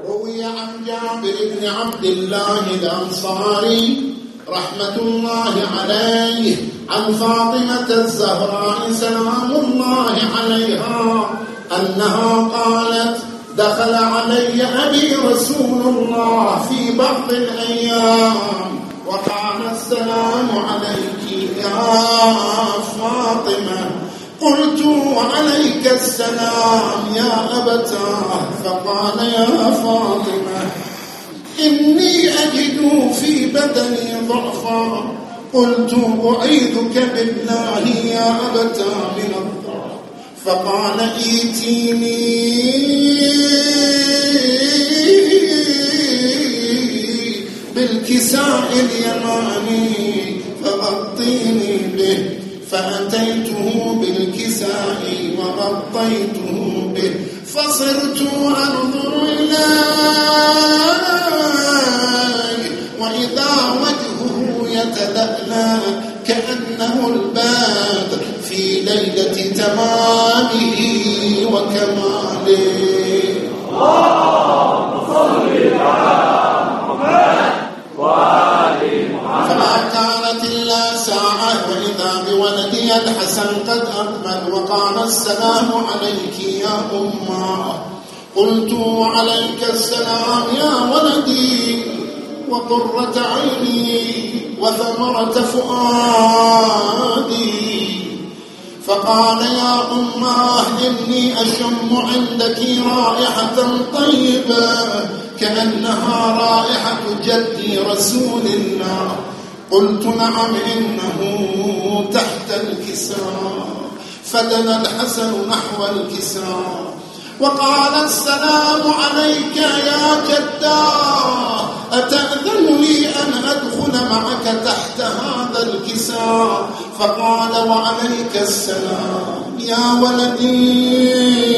روي عن جابر بن عبد الله الأنصاري رحمة الله عليه عن فاطمة الزهراء سلام الله عليها أنها قالت: دخل علي أبي رسول الله في بعض الأيام وقال: السلام عليك يا فاطمة. قلت: وعليك السلام يا أبتاه. فقال: يا فاطمة، إني أجد في بدني ضعفا. قلت: أعيذك بالله يا أبتاه من الضعف. فقال: ائتيني بالكساء اليماني فغطيني به. فأتيته بالكساء وغطيته به، فصرت أنظر إليه وإذا وجهه يتلألأ كأنه البدر في ليلة تمامه وكماله. اللهم صل على محمد وآل محمد. فما كانت إلا ساعة وإذا بولدي الحسن قد أقبل وقال: السلام عليك يا أمه. قلت: وعليك السلام يا ولدي وقرة عيني وثمرة فؤادي. فقال: يا أمه، إني أشم عندك رائحة طيبة كأنها رائحة جدي رسول الله. قلت: نعم، إنه تحت الكساء. فدنا الحسن نحو الكساء وقال: السلام عليك يا جداه، أتأذن لي أن أدخل معك تحت هذا الكساء؟ فقال: وعليك السلام يا ولدي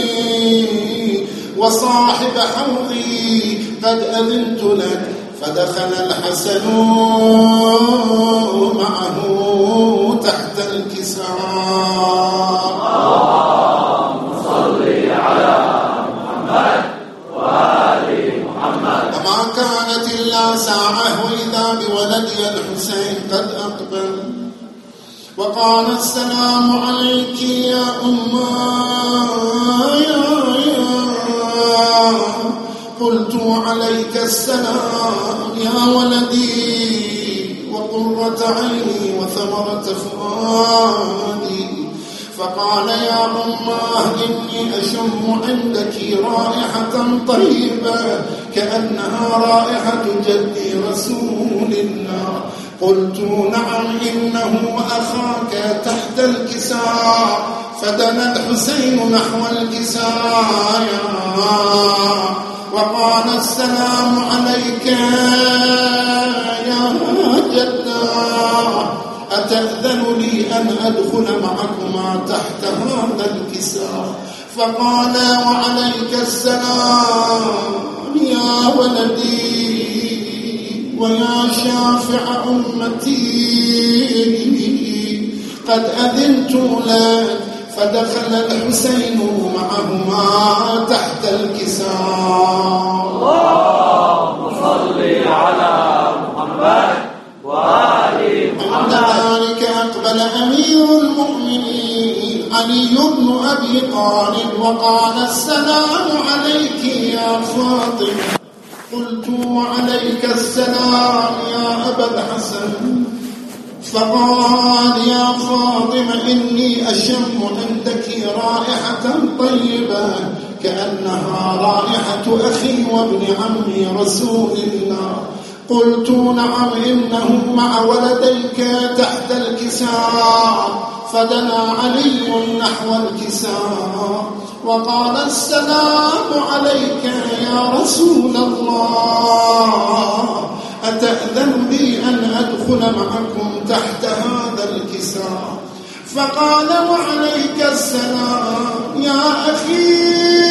وصاحب حوضي، قد أذنت لك. فدخل الحسن معه تحت الكساء. اللهم صل على محمد وآل محمد. وما كانت إلا ساعة وإذا بولدي الحسين قد أقبل وقال: السلام عليك يا قلت: عليك السلام يا ولدي وقرة عيني وثمرة فؤادي. فقال: يا أمه، إني أشم عندك رائحة طيبة كأنها رائحة جدي رسول الله. قلت: نعم، إنه أخاك تحت الكساء. فدنا الحسين نحو الكساء وقال: السلام عليك يا جداه، أتأذن لي أن أدخل معكما تحت هذا الكساء؟ فقال: وعليك السلام يا ولدي ويا شافع أمتي، قد أذنت لك. فدخل الحسين معهما تحت الكساء. اللهم صل على محمد وآل محمد. عند ذلك أقبل أمير المؤمنين علي بن أبي طالب وقال: السلام عليك يا فاطمة. قلت: وعليك السلام يا أبا الحسن. فقال: يا فاطمة، إني أشم عندك رائحة طيبة كأنها رائحة أخي وابن عمي رسول الله. قلت: نعم، إنه مع ولديك تحت الكساء. فدنا علي نحو الكساء وقال: السلام عليك يا رسول الله، أتأذن لي أن أدخل معكم تحت هذا الكساء؟ فقال: وعليك السلام يا أخي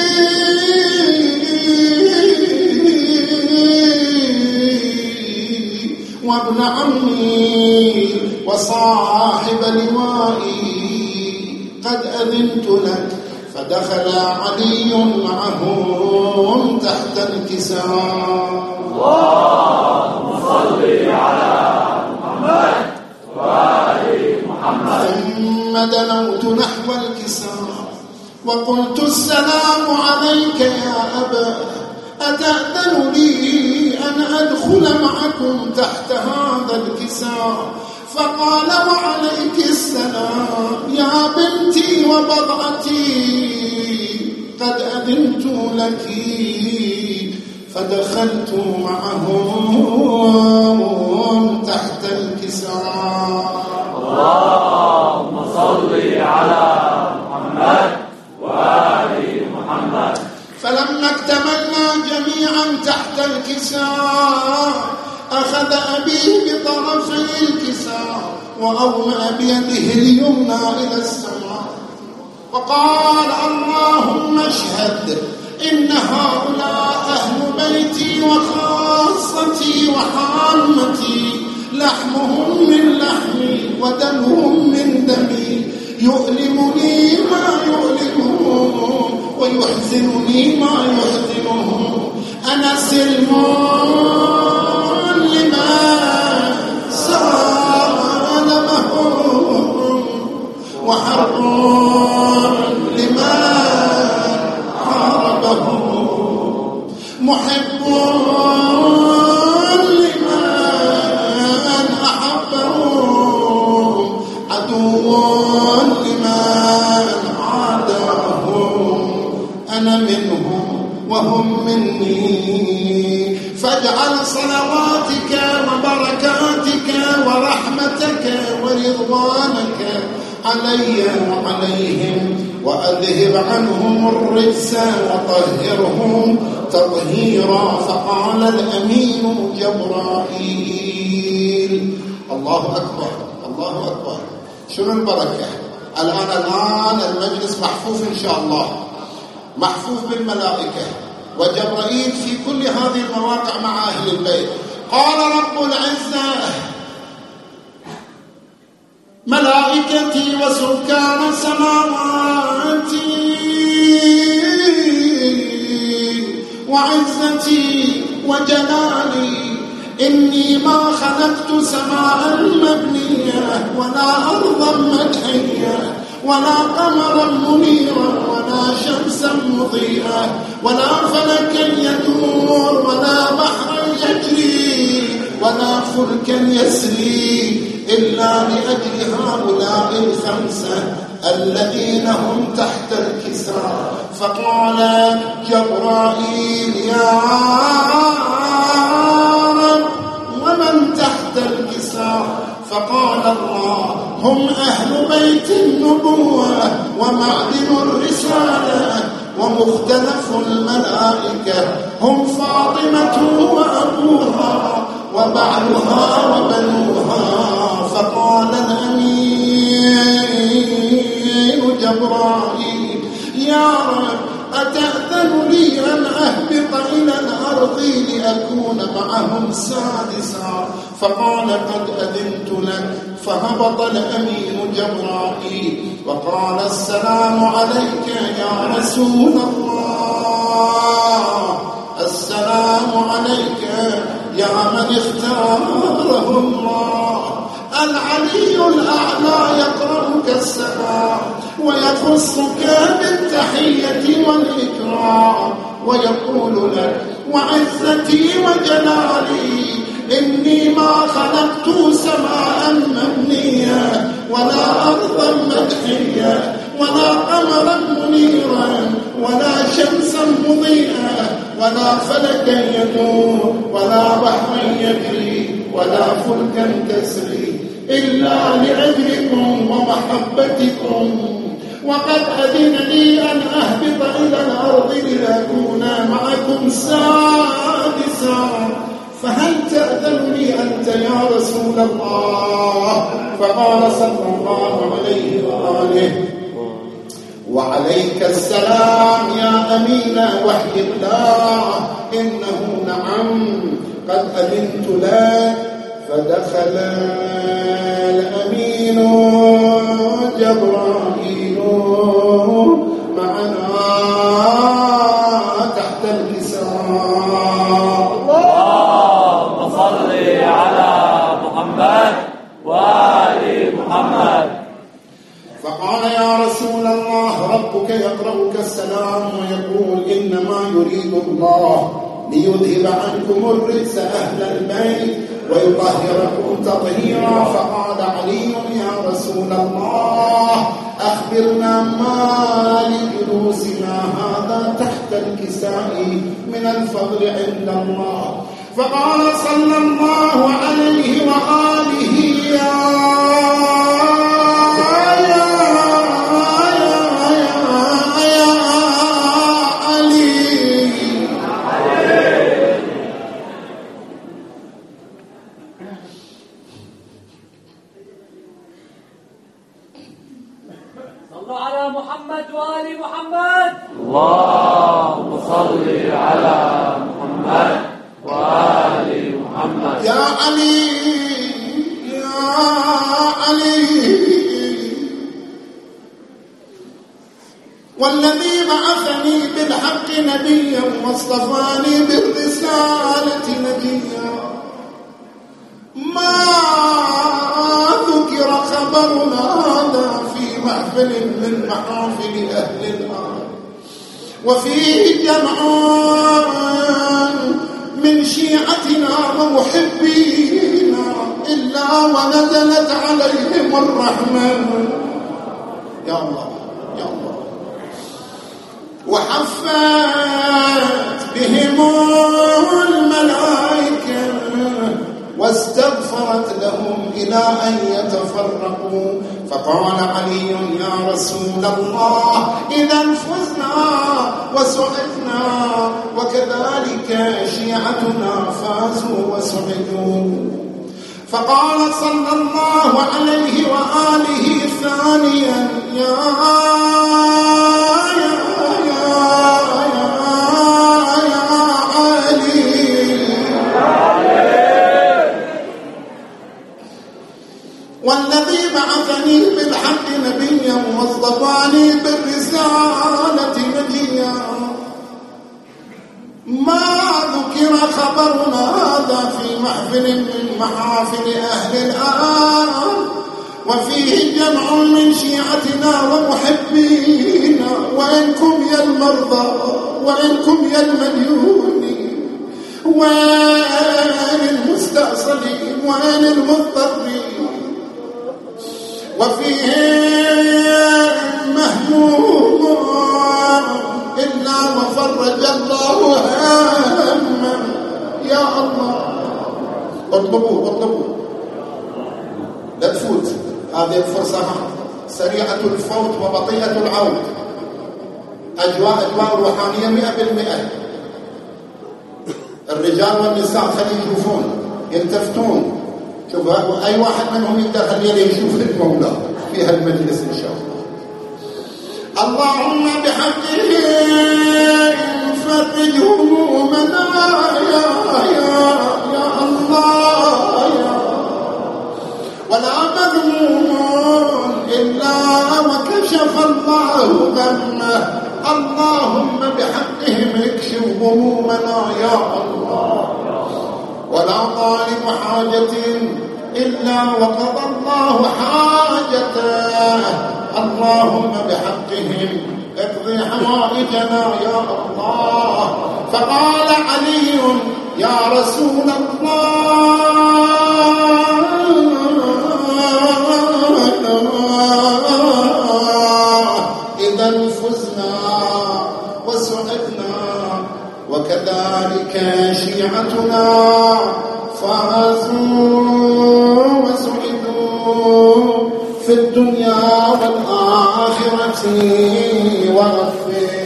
وابن عمي وصاحب لوائي، قد أذنت لك. فدخل علي معهم تحت الكساء. اللهم صل على محمد وآل محمد. ثم دنوت نحو الكساء وقلت السلام عليك يا أبا، أتأذن لي أن أدخل معكم تحت هذا الكساء؟ فقال وعليك السلام يا بنتي وبضعتي، قد أذنت لك. فدخلت معهم تحت الكساء. اللهم صل على محمد وآل محمد. فلما اكتملنا جميعا تحت الكساء أخذ أبي بطرفي الكساء وأومأ بيده اليمنى إلى السماء وقال اللهم اشهد إن هؤلاء أهل بيتي وخاصتي وحامتي، لحمهم من لحمي ودمهم من دمي، يؤلمني ما يؤلمهم ويحزنني ما يحزنهم. أنا سلم لمن سالمهم وحرب لمن حاربهم، محب لمن أحبهم، عدو لمن عاداهم. أنا منهم وهم مني، فاجعل صلواتك وبركاتك ورحمتك ورضوانك علي وعليهم، وأذهب عنهم الرجس وطهرهم تطهيرا. فقال الأمين جبرائيل. الله أكبر الله أكبر. شنو البركة الآن المجلس محفوف إن شاء الله، محفوف بالملائكة وجبرائيل في كل هذه المواقع مع أهل البيت. قال رب العزة ملائكتي وسكان سماواتي وعزتي وجلالي، إني ما خلقت سماء مبنية ولا أرضا مدحية ولا قمرا منيرا ولا شمسا مضيئة ولا فلكا يدور ولا بحرا يجري ولا فلكا يسري إلا لأجل هؤلاء الخمسة الذين هم تحت الكساء. فقال جبرائيل يا رب ومن تحت الكساء؟ فقال الله هم أهل بيت النبوة ومعدن الرسالة ومختلف الملائكة، هم فاطمة وأبوها وبعلها وبنوها. فقال الأمين جبرائيل يا رب أتأذن لي أن أهبط إلى الأرض لأكون معهم سادسا؟ فقال قد أذنت لك. فهبط الأمين جبرائيل وقال السلام عليك يا رسول الله، السلام عليك يا من اختاره الله. العلي الأعلى يقرأك السلام ويخصك بالتحية والإكرام ويقول لك وعزتي وجلالي إني ما خلقت سماء مبنية ولا أرضا مدحية ولا قمرا منيرا ولا شمسا مضيئة ولا فلكا يدور ولا بحرا يجري ولا فلكا تسري إلا لأجلكم ومحبتكم، وقد أذن لي أن أهبط إلى الأرض لأكون معكم سادسا، فهل تأذن لي أنت يا رسول الله؟ فقال صلى الله عليه وآله وعليك السلام يا أمين وحي الله، إنه نعم قد أذنت لك. فدخل الأمين جبرائيل معنا الله ليذهب عنكم الرجس أهل البيت ويطهركم تطهيرا. فقال علي يا رسول الله أخبرنا ما لجلوسنا هذا تحت الكساء من الفضل عند الله. فقال صلى الله عليه وآله يا محمد وآل محمد. اللهم صل على محمد وآل محمد. يا علي يا علي والذي بعثني بالحق نبيا واصطفاني بالرسالة نبيا ما ذكر خبرنا هذا في محفل من محافل أهل الأرض وفيه جمع من شيعتنا ومحبينا إلا ونزلت عليهم الرحمة. يا الله يا الله. وحفت بهم الملائكة واستغفرت لهم إلى أن يتفرقوا. فقال علي يا رسول الله إذا فزنا وسعدنا وكذلك شيعتنا فازوا وسعدوا. فقال صلى الله عليه وآله ثانيا يا والذي بعثني بالحق نبيا واصطفاني بالرسالة نبيا ما ذكر خبرنا هذا في محفل من محافل أهل الأرض وفيه جمع من شيعتنا ومحبينا وإنكم يا المرضى وإنكم يا المديونين وين المستأصلين وين المضطرين وفيه مهموم إلا وفرج الله هما. يا الله اطلبوا اطلبوا لا تفوت هذه الفرصة سريعة الفوت وبطيئة العود. أجواء روحانية 100%. الرجال والنساء خلي يشوفون يلتفتون. شوف أي واحد منهم يقدر خليه يشوف المولى في هالمجلس إن شاء الله. اللهم بحقه فرج همومنا يا الله ولا مذموم إلا وكشف الله غمه. اللهم بحقهم اكشف همومنا يا الله ولا طالب حاجة إلا وقضى الله حاجته. اللهم بحقهم اقضي حوائجنا يا الله. فقال علي يا رسول الله إذا فزنا وسعدنا وكذلك شيعتنا فازوا وسعدوا في الدنيا والآخرة. واغفر